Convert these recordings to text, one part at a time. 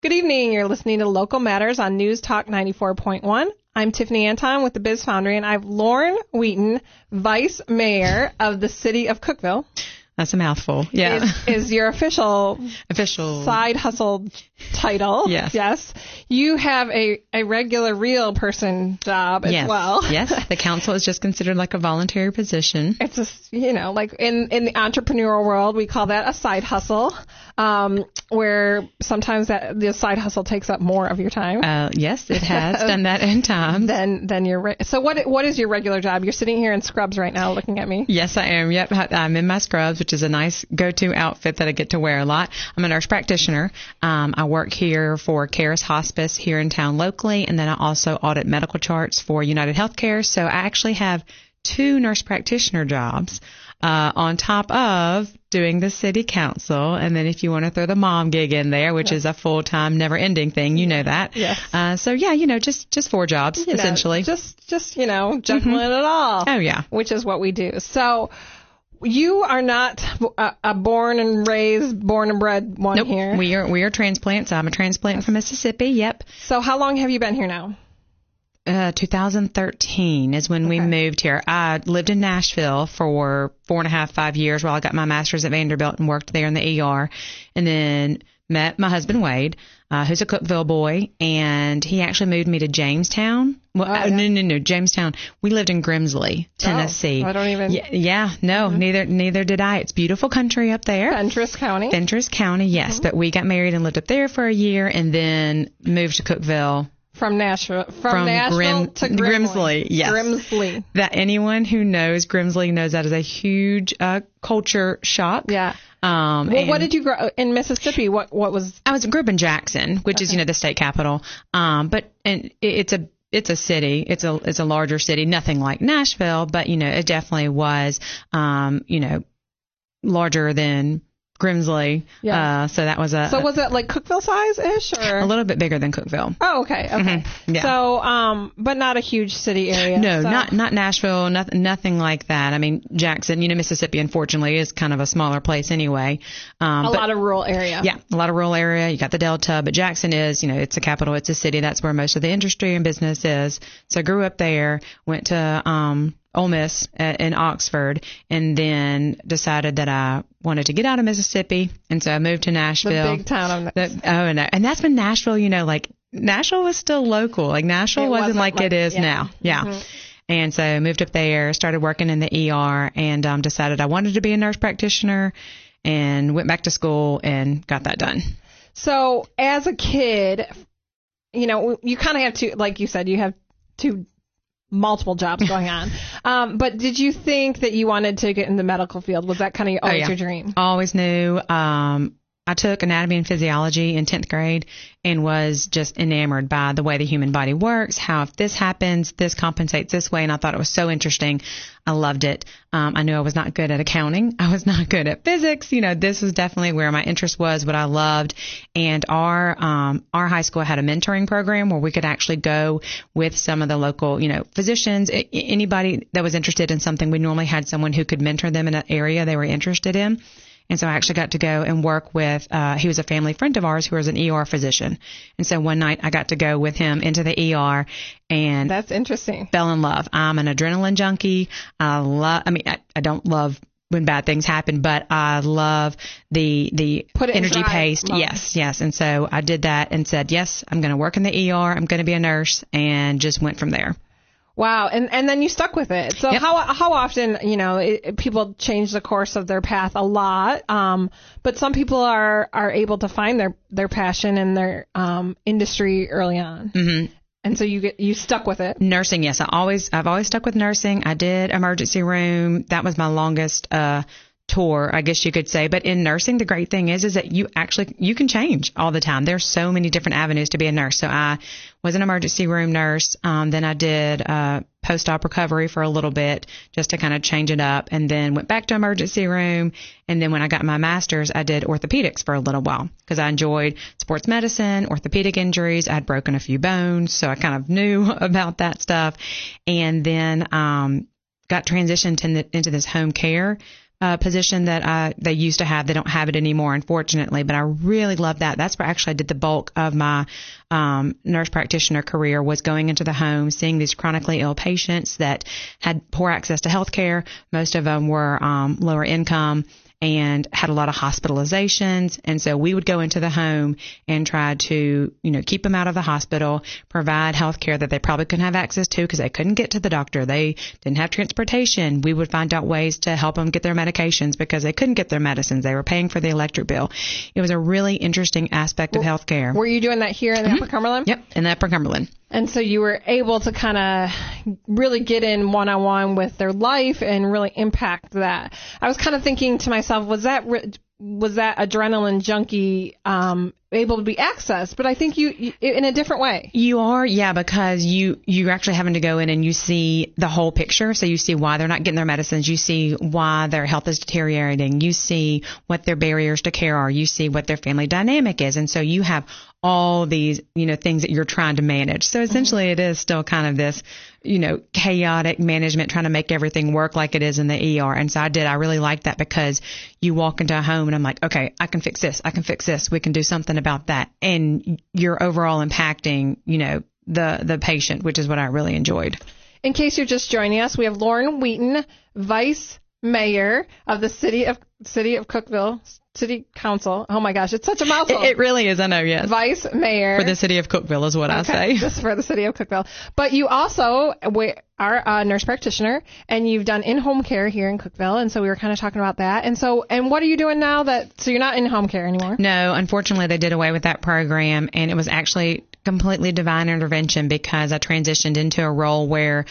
Good evening. You're listening to Local Matters on News Talk 94.1. I'm Tiffany Anton with the Biz Foundry, and I have Lauren Wheaton, Vice Mayor of the City of Cookeville. That's a mouthful. Yeah. Is your official side hustle title. Yes. Yes. You have a regular real person job as well. Yes. The council is just considered like a voluntary position. It's just, like in the entrepreneurial world, we call that a side hustle, where sometimes the side hustle takes up more of your time. Yes, it has done that in time. Then you're so what is your regular job? You're sitting here in scrubs right now looking at me. Yes, I am. Yep. I'm in my scrubs, which is a nice go-to outfit that I get to wear a lot. I'm a nurse practitioner. I work here for Caris Hospice here in town locally, and then I also audit medical charts for United Healthcare. So I actually have 2 nurse practitioner jobs on top of doing the city council. And then if you want to throw the mom gig in there, which is a full-time, never-ending thing, you know that. Yes. So yeah, just 4 jobs, essentially. Just juggling it all. Oh, yeah. Which is what we do. So you are not a born and bred one nope. here. We are transplants. I'm a transplant from Mississippi. Yep. So how long have you been here now? 2013 is when we moved here. I lived in Nashville for 4.5, 5 years while I got my master's at Vanderbilt and worked there in the ER, and then met my husband Wade, who's a Cookeville boy, and he actually moved me to Jamestown. Well, no, Jamestown. We lived in Grimsley, Tennessee. Oh, I don't even. Neither did I. It's beautiful country up there. Fentress County, yes. But we got married and lived up there for a year, and then moved to Cookeville. From Nashville to Grimsley. Yes. Grimsley. That anyone who knows Grimsley knows that is a huge culture shock. Yeah. What did you grow in Mississippi? What was? I grew up in Jackson, which is the state capital. It's a city. It's a larger city. Nothing like Nashville, but it definitely was larger than Grimsley. Yeah. So that was So was it like Cookeville size-ish, or a little bit bigger than Cookeville? Oh, okay. Mm-hmm. Yeah. So, but not a huge city area. No, not Nashville. Nothing like that. I mean, Jackson, Mississippi, unfortunately, is kind of a smaller place anyway. A lot of rural area. Yeah, a lot of rural area. You got the Delta, but Jackson is, it's a capital. It's a city. That's where most of the industry and business is. So I grew up there. Went to Ole Miss in Oxford, and then decided that I wanted to get out of Mississippi, and so I moved to Nashville. The big town of and that's when Nashville, Nashville was still local. Like Nashville wasn't like it is now. Yeah. Mm-hmm. And so I moved up there, started working in the ER, and decided I wanted to be a nurse practitioner, and went back to school and got that done. So as a kid, you kind of have to, like you said, you have multiple jobs going on. But did you think that you wanted to get in the medical field? Was that kind of always your dream? Always knew. I took anatomy and physiology in 10th grade and was just enamored by the way the human body works, how if this happens, this compensates this way. And I thought it was so interesting. I loved it. I knew I was not good at accounting. I was not good at physics. This was definitely where my interest was, what I loved. And our high school had a mentoring program where we could actually go with some of the local, physicians, anybody that was interested in something. We normally had someone who could mentor them in an area they were interested in. And so I actually got to go and work with, he was a family friend of ours who was an ER physician. And so one night I got to go with him into the ER, and that's interesting. Fell in love. I'm an adrenaline junkie. I don't love when bad things happen, but I love the energy paced. Yes. And so I did that and said, yes, I'm going to work in the ER. I'm going to be a nurse, and just went from there. Wow. And then you stuck with it. So yep. How often, people change the course of their path a lot. But some people are able to find their passion and their industry early on. Mm-hmm. And so you stuck with it. Nursing. Yes. I've always stuck with nursing. I did emergency room. That was my longest, tour, I guess you could say. But in nursing, the great thing is that you can change all the time. There's so many different avenues to be a nurse. So I was an emergency room nurse. Then I did post-op recovery for a little bit just to kind of change it up, and then went back to emergency room. And then when I got my master's, I did orthopedics for a little while because I enjoyed sports medicine, orthopedic injuries. I had broken a few bones, so I kind of knew about that stuff. And then got transitioned into this home care position that they used to have. They don't have it anymore, unfortunately, but I really love that. That's where actually I did the bulk of my nurse practitioner career, was going into the home, seeing these chronically ill patients that had poor access to health care. Most of them were lower income and had a lot of hospitalizations. And so we would go into the home and try to, keep them out of the hospital, provide health care that they probably couldn't have access to because they couldn't get to the doctor. They didn't have transportation. We would find out ways to help them get their medications because they couldn't get their medicines. They were paying for the electric bill. It was a really interesting aspect of health care. Were you doing that here in the Upper Cumberland? Yep, in the Upper Cumberland. And so you were able to kind of really get in one-on-one with their life and really impact that. I was kind of thinking to myself, was that adrenaline junkie able to be accessed? But I think you in a different way. You are, yeah, because you're actually having to go in and you see the whole picture. So you see why they're not getting their medicines. You see why their health is deteriorating. You see what their barriers to care are. You see what their family dynamic is. And so you have all these, things that you're trying to manage. So essentially it is still kind of this, chaotic management, trying to make everything work like it is in the ER. And so I really like that because you walk into a home and I'm like, okay, I can fix this. I can fix this. We can do something about that. And you're overall impacting, the patient, which is what I really enjoyed. In case you're just joining us, we have Lauren Wheaton, Vice Mayor of the City of Cookeville City Council. Oh my gosh, it's such a mouthful. It really is, I know, yes. Vice Mayor. For the City of Cookeville is what I say. Just for the City of Cookeville. But you also are a nurse practitioner, and you've done in-home care here in Cookeville, and so we were kind of talking about that. And what are you doing now so you're not in home care anymore? No, unfortunately they did away with that program, and it was actually completely divine intervention because I transitioned into a role where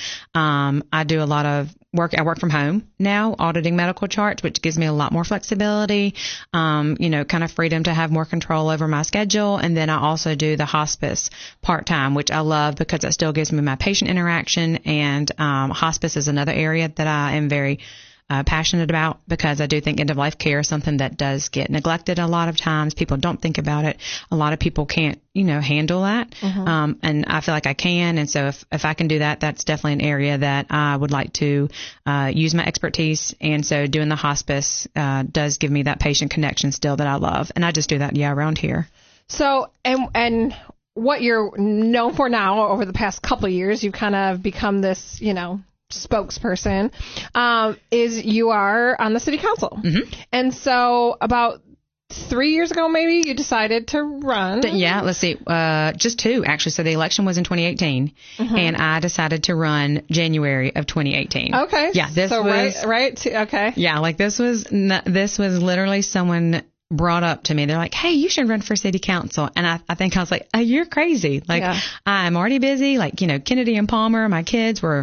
I do a lot of work. I work from home now, auditing medical charts, which gives me a lot more flexibility, kind of freedom to have more control over my schedule. And then I also do the hospice part-time, which I love because it still gives me my patient interaction. And hospice is another area that I am very passionate about because I do think end-of-life care is something that does get neglected a lot of times. People don't think about it. A lot of people can't, handle that. Mm-hmm. And I feel like I can. And so if I can do that, that's definitely an area that I would like to use my expertise. And so doing the hospice does give me that patient connection still that I love. And I just do that, around here. So, and what you're known for now over the past couple of years, you've kind of become this, spokesperson, is you are on the city council. Mm-hmm. And so about 3 years ago, maybe, you decided to run. Yeah, let's see. Just 2, actually. So the election was in 2018, mm-hmm. and I decided to run January of 2018. Okay. Yeah, this so was... okay. Yeah, like this was literally someone brought up to me. They're like, hey, you should run for city council. And I think I was like, oh, you're crazy. Like, yeah. I'm already busy. Like, Kennedy and Palmer, my kids were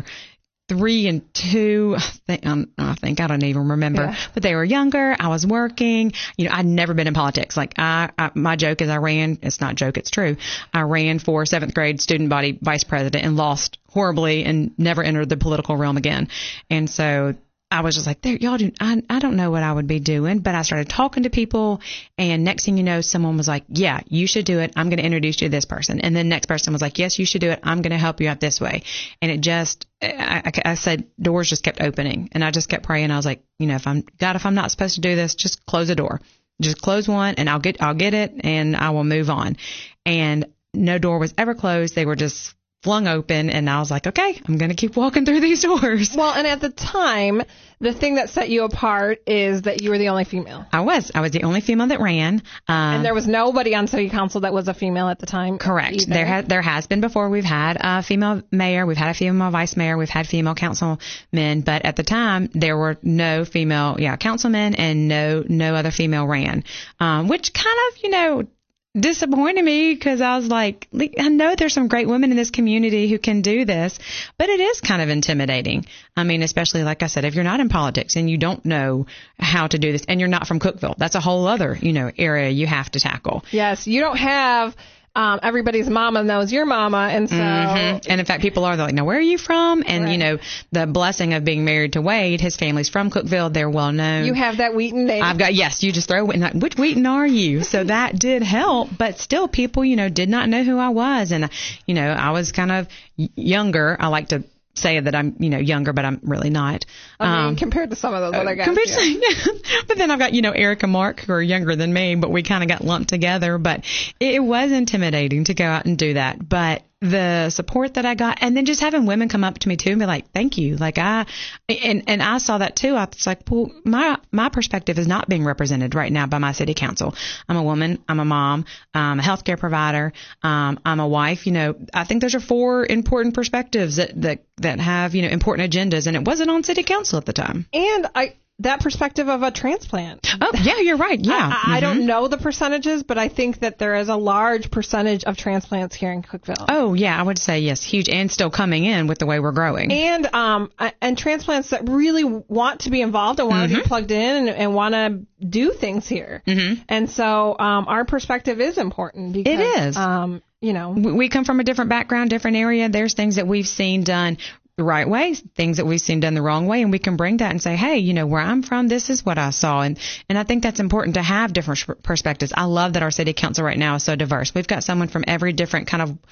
3 and 2, I don't even remember, but they were younger. I was working. I'd never been in politics. Like my joke is it's not a joke, it's true. I ran for 7th grade student body vice president and lost horribly and never entered the political realm again. And so I was just like, I don't know what I would be doing, but I started talking to people, and next thing you know, someone was like, yeah, you should do it. I'm going to introduce you to this person. And then next person was like, yes, you should do it. I'm going to help you out this way. And it just, I said, doors just kept opening, and I just kept praying. I was like, if I'm not supposed to do this, just close a door. Just close one and I'll get it and I will move on. And no door was ever closed. They were just flung open, and I was like, okay, I'm going to keep walking through these doors. Well, and at the time, the thing that set you apart is that you were the only female. I was the only female that ran. And there was nobody on city council that was a female at the time. Correct. Either. There has been before. We've had a female mayor. We've had a female vice mayor. We've had female councilmen. But at the time, there were no female, councilmen, and no other female ran, which kind of, disappointed me because I was like, I know there's some great women in this community who can do this, but it is kind of intimidating. I mean, especially like I said, if you're not in politics and you don't know how to do this and you're not from Cookeville, that's a whole other, area you have to tackle. Yes. You don't have everybody's mama knows your mama. And so, mm-hmm. And in fact, people are like, now, where are you from? And, right. The blessing of being married to Wade, his family's from Cookeville. They're well known. You have that Wheaton name. Yes, you just throw Wheaton. Like, which Wheaton are you? So that did help. But still, people, did not know who I was. And, I was kind of younger. I like to say that I'm, younger, but I'm really not. I mean, compared to some of those other guys. But then I've got, Eric and Mark who are younger than me, but we kind of got lumped together. But it was intimidating to go out and do that. But the support that I got, and then just having women come up to me too and be like, thank you. Like I saw that too. I was like, well, my perspective is not being represented right now by my city council. I'm a woman. I'm a mom. I'm a healthcare provider. I'm a wife. I think those are 4 important perspectives that have, important agendas. And it wasn't on city council at the time. And that perspective of a transplant. Oh, yeah, you're right. Yeah. I don't know the percentages, but I think that there is a large percentage of transplants here in Cookeville. Oh, yeah, I would say yes, huge, and still coming in with the way we're growing. And transplants that really want to be involved and want to be plugged in and want to do things here. And so our perspective is important because it is. We come from a different background, different area. There's things that we've seen done the right way, things that we've seen done the wrong way, and we can bring that and say, hey, where I'm from, this is what I saw. And I think that's important to have different perspectives. I love that our city council right now is so diverse. We've got someone from every different kind of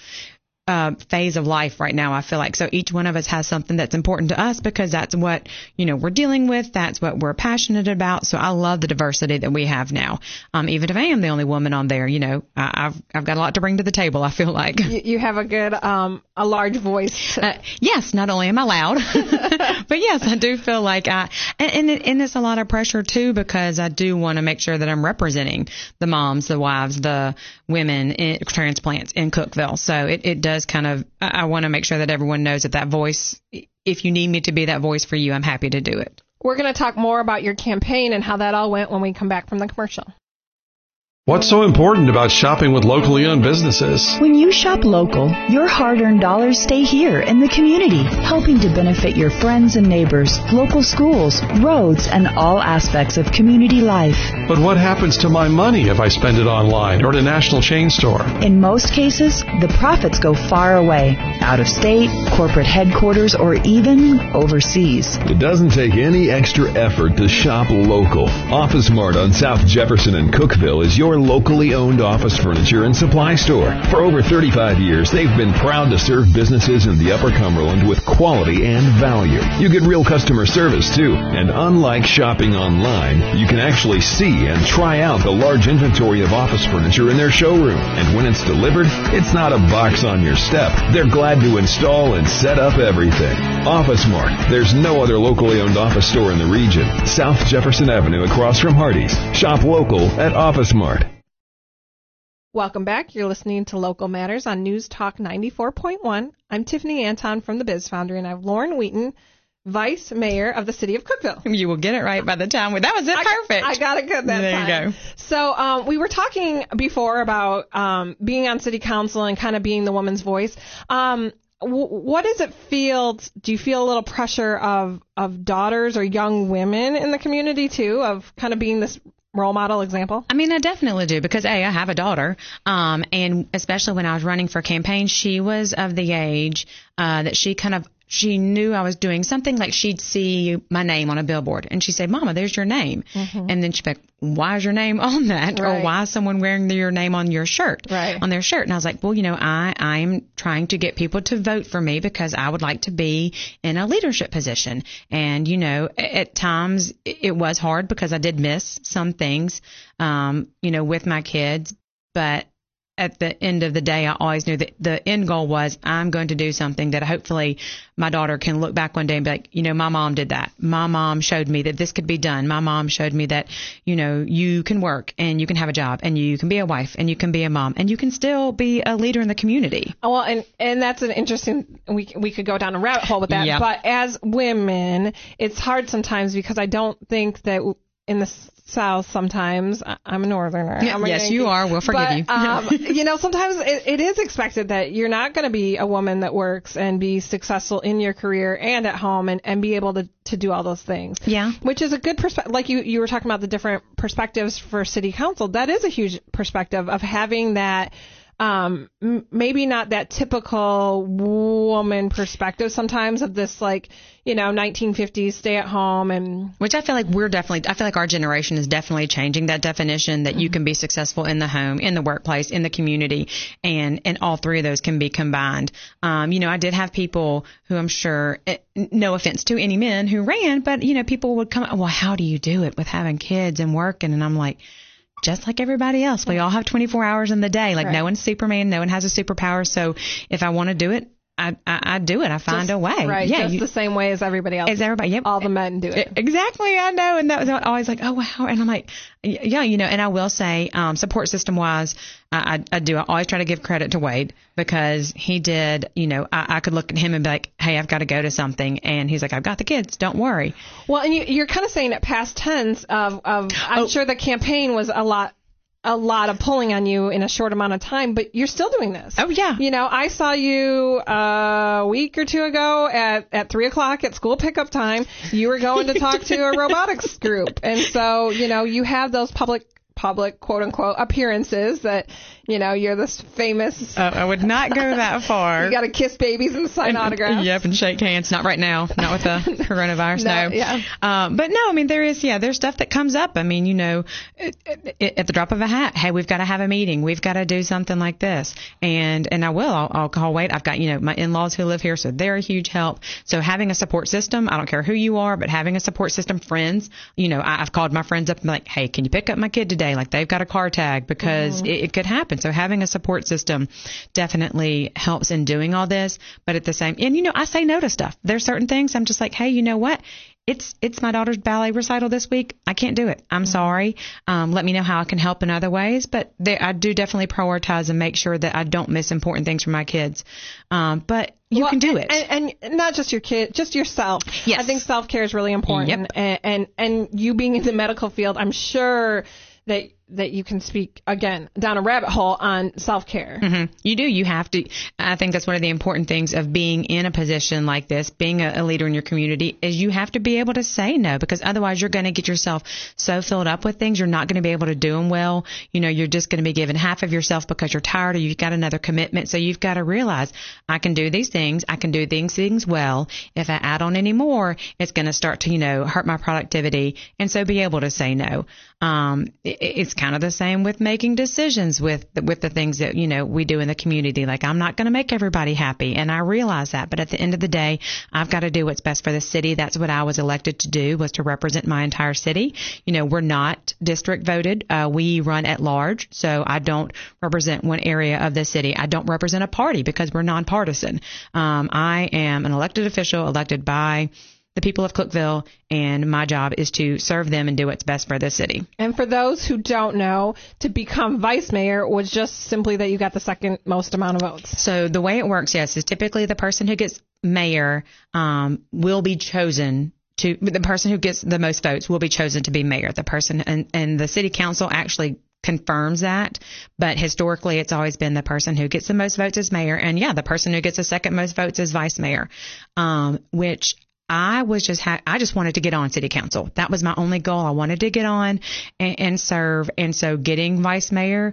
phase of life right now, I feel like. So each one of us has something that's important to us because that's what, we're dealing with. That's what we're passionate about. So I love the diversity that we have now. Even if I am the only woman on there, I've got a lot to bring to the table, I feel like. You have a good, a large voice. Yes, not only am I loud, but yes, I do feel like and it's a lot of pressure too, because I do want to make sure that I'm representing the moms, the wives, the women in transplants in Cookeville. So it does kind of, I want to make sure that everyone knows that voice, if you need me to be that voice for you, I'm happy to do it. We're going to talk more about your campaign and how that all went when we come back from the commercial. What's so important about shopping with locally owned businesses? When you shop local, your hard-earned dollars stay here in the community, helping to benefit your friends and neighbors, local schools, roads, and all aspects of community life. But what happens to my money if I spend it online or at a national chain store? In most cases, the profits go far away, out of state, corporate headquarters, or even overseas. It doesn't take any extra effort to shop local. Office Mart on South Jefferson and Cookeville is your locally owned office furniture and supply store. For over 35 years, they've been proud to serve businesses in the Upper Cumberland with quality and value. You get real customer service, too. And unlike shopping online, you can actually see and try out the large inventory of office furniture in their showroom. And when it's delivered, it's not a box on your step. They're glad to install and set up everything. Office Mart. There's no other locally owned office store in the region. South Jefferson Avenue across from Hardee's. Shop local at Office Mart. Welcome back. You're listening to Local Matters on News Talk 94.1. I'm Tiffany Anton from the Biz Foundry, and I have Lauren Wheaton, Vice Mayor of the City of Cookeville. You will get it right by the time. That was it. Perfect. I got it good that time. There you go. So we were talking before about being on City Council and kind of being the woman's voice. What does it feel? Do you feel a little pressure of daughters or young women in the community, too, of kind of being this role model example? I mean, I definitely do because, I have a daughter, and especially when I was running for campaign, she was of the age that she knew I was doing something, like she'd see my name on a billboard and she'd say, Mama, there's your name. Mm-hmm. And then she'd be like, why is your name on that? Right. Or why is someone wearing your name on your shirt, right, on their shirt? And I was like, well, I'm trying to get people to vote for me because I would like to be in a leadership position. And, at times it was hard because I did miss some things, with my kids, but at the end of the day, I always knew that the end goal was I'm going to do something that hopefully my daughter can look back one day and be like, my mom did that. My mom showed me that this could be done. My mom showed me that, you can work and you can have a job and you can be a wife and you can be a mom and you can still be a leader in the community. Well, and that's an interesting, we could go down a rabbit hole with that. Yeah. But as women, it's hard sometimes because I don't think that in the South sometimes, I'm a Northerner. Yeah, yes, you are. We'll forgive you. Sometimes it is expected that you're not going to be a woman that works and be successful in your career and at home and be able to do all those things. Yeah. Which is a good perspective. Like you were talking about the different perspectives for city council. That is a huge perspective of having that maybe not that typical woman perspective sometimes of this, like, 1950s stay at home. And which I feel like I feel like our generation is definitely changing that definition, that you can be successful in the home, in the workplace, in the community, and all three of those can be combined. I did have people who, I'm sure, no offense to any men who ran, but, people would come, well, how do you do it with having kids and working? And I'm like, just like everybody else, we all have 24 hours in the day. Like, right. No one's Superman, no one has a superpower. So if I want to do it, I do it. I find a way. Right. Yeah. Just the same way as everybody else. As everybody. Yep. All the men do it. Exactly. I know. And that was always like, oh, wow. And I'm like, yeah, and I will say, support system wise, I always try to give credit to Wade, because he did, I could look at him and be like, hey, I've got to go to something. And he's like, I've got the kids. Don't worry. Well, and you're kind of saying it past tense I'm sure the campaign was a lot of pulling on you in a short amount of time, but you're still doing this. Oh, yeah. I saw you a week or two ago at 3:00 at school pickup time. You were going to talk to a robotics group. And so, you have those public quote unquote appearances that, you're this famous. I would not go that far. You got to kiss babies and sign autographs. Yep. And shake hands. Not right now. Not with the coronavirus. No. Yeah. But no, there's stuff that comes up. at the drop of a hat, hey, we've got to have a meeting. We've got to do something like this. And I'll call Wade. I've got, my in-laws who live here, so they're a huge help. So having a support system, I don't care who you are, but having a support system, friends, I've called my friends up and like, hey, can you pick up my kid today? Like, they've got a car tag, because it could happen. So having a support system definitely helps in doing all this. But at the same, and I say no to stuff. There's certain things I'm just like, hey, you know what? It's my daughter's ballet recital this week. I can't do it. I'm sorry. Let me know how I can help in other ways. But I do definitely prioritize and make sure that I don't miss important things for my kids. But you can do it. And not just your kid, just yourself. Yes. I think self-care is really important. Yep. And you being in the medical field, I'm sure that you can speak, again, down a rabbit hole on self-care. Mm-hmm. You do. You have to. I think that's one of the important things of being in a position like this, being a leader in your community, is you have to be able to say no, because otherwise you're going to get yourself so filled up with things, you're not going to be able to do them well. You're just going to be giving half of yourself because you're tired or you've got another commitment. So you've got to realize, I can do these things. I can do these things well. If I add on any more, it's going to start to, hurt my productivity. And so be able to say no. It's kind of the same with making decisions with the things that, we do in the community. Like, I'm not going to make everybody happy, and I realize that. But at the end of the day, I've got to do what's best for the city. That's what I was elected to do, was to represent my entire city. We're not district voted. We run at large. So I don't represent one area of the city. I don't represent a party because we're nonpartisan. I am an elected official elected by the people of Cookeville, and my job is to serve them and do what's best for the city. And for those who don't know, to become vice mayor was just simply that you got the second most amount of votes. So the way it works, yes, is typically the person who gets mayor will be chosen to, the person who gets the most votes will be chosen to be mayor. The person and the city council actually confirms that, but historically it's always been the person who gets the most votes as mayor, and the person who gets the second most votes as vice mayor, which I just wanted to get on city council. That was my only goal. I wanted to get on and serve. And so getting vice mayor,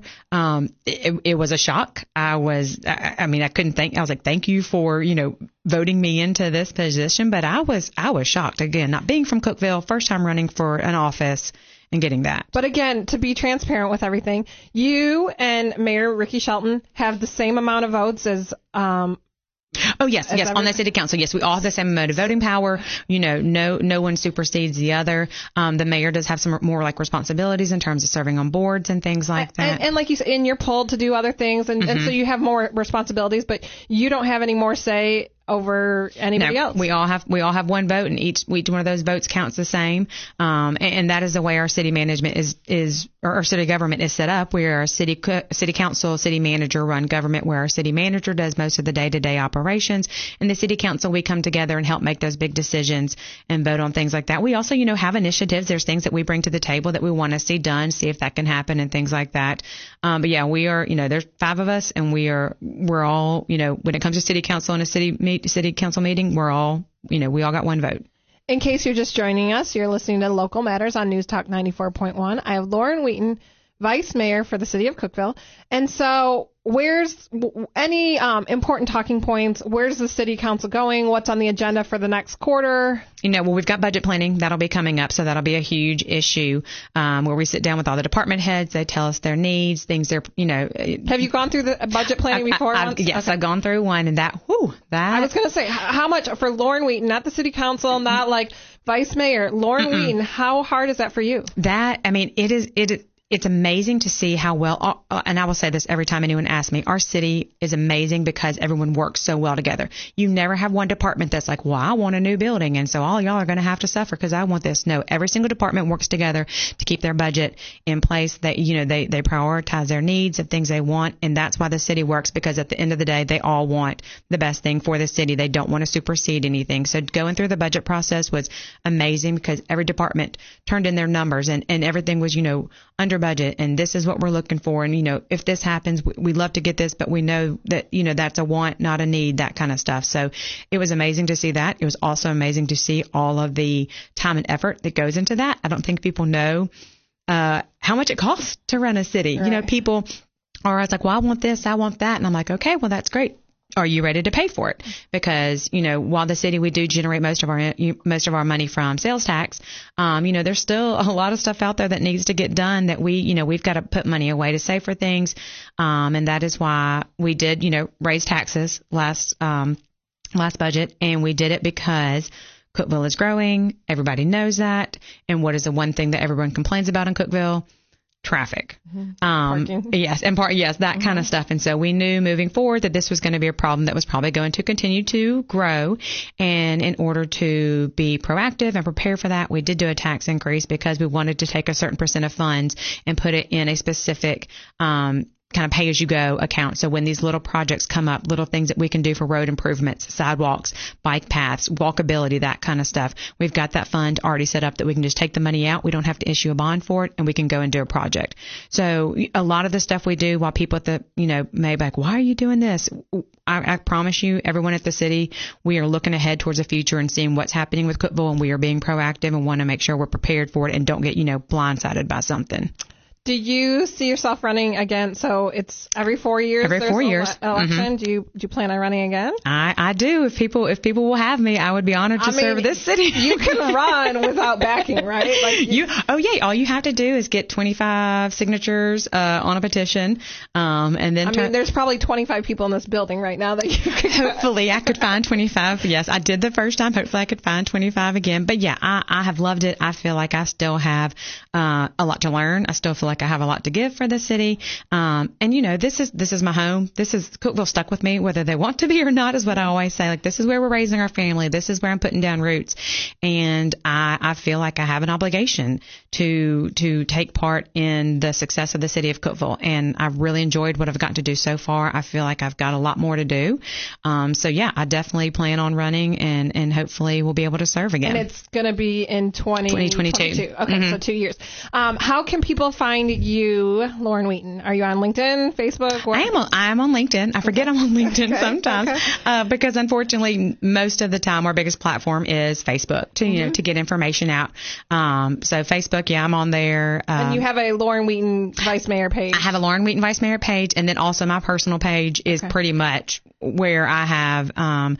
it was a shock. I couldn't think. I was like, thank you for, voting me into this position. But I was shocked, again, not being from Cookeville, first time running for an office and getting that. But again, to be transparent with everything, you and Mayor Ricky Shelton have the same amount of votes as, oh, yes. On the city council. Yes. We all have the same amount of voting power. No one supersedes the other. The mayor does have some more responsibilities in terms of serving on boards and things like that. And like you said, and you're pulled to do other things. And so you have more responsibilities, but you don't have any more say over anybody else. We all have one vote, and each one of those votes counts the same. And that is the way our city management is or our city government is set up. We are a city council, city manager run government, where our city manager does most of the day-to-day operations. And the city council, we come together and help make those big decisions and vote on things like that. We also, have initiatives. There's things that we bring to the table that we want to see done, see if that can happen and things like that. But yeah, we are, there's 5 of us, and we're all, when it comes to city council and a city council meeting, we're all, we all got one vote. In case you're just joining us, you're listening to Local Matters on News Talk 94.1. I have Lauren Wheaton, vice mayor for the city of Cookeville. And so where's any important talking points? Where's the city council going? What's on the agenda for the next quarter? Well, we've got budget planning. That'll be coming up. So that'll be a huge issue where we sit down with all the department heads. They tell us their needs, things they're, Have you gone through the budget planning before? Yes, okay. I've gone through one, and that. I was going to say, how much for Lauren Wheaton, not the city council, not like vice mayor, Lauren Wheaton, how hard is that for you? It's amazing to see how well, and I will say this every time anyone asks me, our city is amazing because everyone works so well together. You never have one department that's like, well, I want a new building, and so all y'all are going to have to suffer because I want this. No, every single department works together to keep their budget in place. That they prioritize their needs and things they want, and that's why the city works, because at the end of the day, they all want the best thing for the city. They don't want to supersede anything. So going through the budget process was amazing because every department turned in their numbers and everything was, under budget, and this is what we're looking for, and if this happens, we love to get this, but we know that that's a want, not a need, that kind of stuff. So it was amazing to see that. It was also amazing to see all of the time and effort that goes into that. I don't think people know how much it costs to run a city. Right. People are always like, well, I want this, I want that, and I'm like, okay, well, that's great. Are you ready to pay for it? Because, while the city, we do generate most of our money from sales tax, there's still a lot of stuff out there that needs to get done that we've got to put money away to save for things. And that is why we did, raise taxes last budget. And we did it because Cookeville is growing. Everybody knows that. And what is the one thing that everyone complains about in Cookeville? Traffic. Parking. Yes, that kind of stuff. And so we knew moving forward that this was going to be a problem that was probably going to continue to grow. And in order to be proactive and prepare for that, we did do a tax increase because we wanted to take a certain % of funds and put it in a specific kind of pay-as-you-go account. So when these little projects come up, little things that we can do for road improvements, sidewalks, bike paths, walkability, that kind of stuff, we've got that fund already set up that we can just take the money out. We don't have to issue a bond for it, and we can go and do a project. So a lot of the stuff we do, while people at the, may be like, why are you doing this? I promise you, everyone at the city, we are looking ahead towards the future and seeing what's happening with Cookeville, and we are being proactive and want to make sure we're prepared for it and don't get, blindsided by something. Do you see yourself running again? So it's every 4 years. Every 4 years. Election. Mm-hmm. Do you plan on running again? I do. If people will have me, I would be honored to serve this city. You can run without backing, right? Like all you have to do is get 25 signatures on a petition, and then there's probably 25 people in this building right now that you could. Hopefully, I could find 25. Yes, I did the first time. Hopefully, I could find 25 again. But yeah, I have loved it. I feel like I still have a lot to learn. I still feel like I have a lot to give for the city. And this is my home. Cookeville stuck with me, whether they want to be or not, is what I always say. Like, this is where we're raising our family. This is where I'm putting down roots. And I feel like I have an obligation to take part in the success of the city of Cookeville. And I've really enjoyed what I've gotten to do so far. I feel like I've got a lot more to do. So yeah, I definitely plan on running, and hopefully we'll be able to serve again. And it's going to be in 2022. Okay, mm-hmm. So 2 years. How can people find you, Lauren Wheaton? Are you on LinkedIn, Facebook? I am on LinkedIn. I forget I'm on LinkedIn sometimes because unfortunately most of the time our biggest platform is Facebook to get information out. So Facebook, yeah, I'm on there. And you have a Lauren Wheaton Vice Mayor page. I have a Lauren Wheaton Vice Mayor page, and then also my personal page is pretty much where I have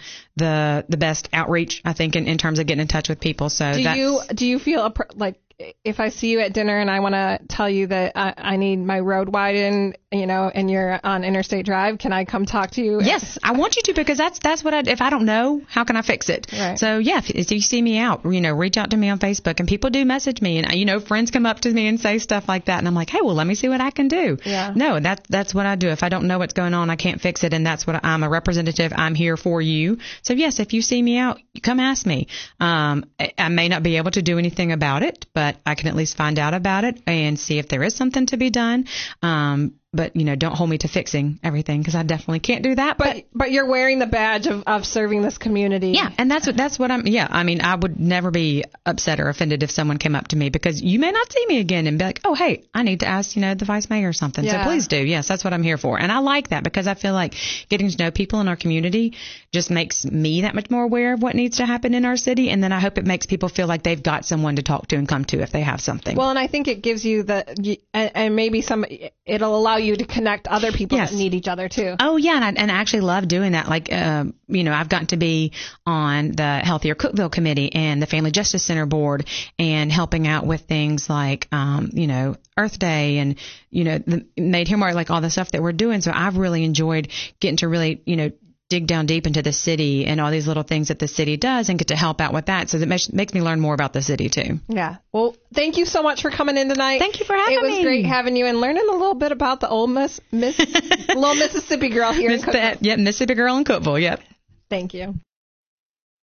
the best outreach, I think, in terms of getting in touch with people. So do you feel like if I see you at dinner and I want to tell you that I need my road widened, and you're on Interstate Drive, can I come talk to you? Yes, I want you to, because that's what if I don't know, how can I fix it? Right. So yeah, if you see me out, reach out to me on Facebook, and people do message me, and friends come up to me and say stuff like that, and I'm like, hey, well, let me see what I can do. Yeah. No, that's what I do. If I don't know what's going on, I can't fix it, and that's what I'm a representative. I'm here for you. So yes, if you see me out, come ask me. I may not be able to do anything about it, but I can at least find out about it and see if there is something to be done. but don't hold me to fixing everything, because I definitely can't do that. But you're wearing the badge of serving this community. Yeah, and that's what I'm. Yeah, I mean, I would never be upset or offended if someone came up to me, because you may not see me again and be like, oh, hey, I need to ask the vice mayor or something. Yeah. So please do. Yes, that's what I'm here for, and I like that, because I feel like getting to know people in our community just makes me that much more aware of what needs to happen in our city, and then I hope it makes people feel like they've got someone to talk to and come to if they have something. Well, and I think it gives you and maybe it'll allow you to connect other people that need each other too. Oh yeah, and I actually love doing that. Like, I've gotten to be on the Healthier Cookeville Committee and the Family Justice Center board, and helping out with things like, Earth Day and, the Made Here Mark, like all the stuff that we're doing. So I've really enjoyed getting to really, dig down deep into the city and all these little things that the city does, and get to help out with that. So it makes me learn more about the city too. Yeah. Well, thank you so much for coming in tonight. Thank you for having me. It was great having you and learning a little bit about the old little Mississippi girl here in Cookeville. Yeah, Mississippi girl in Cookeville. Yep. Thank you.